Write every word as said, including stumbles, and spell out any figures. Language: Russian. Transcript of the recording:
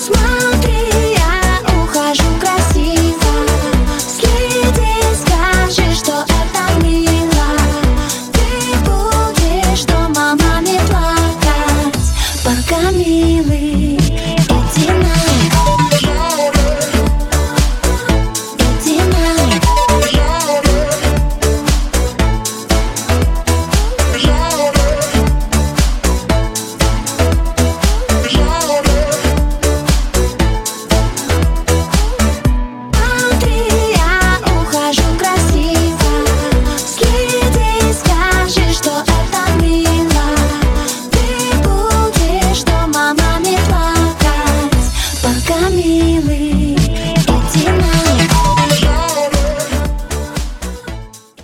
Смотри, я ухожу красиво. Следи, скажи, что это мило. Ты будешь дома маме плакать, пока милый.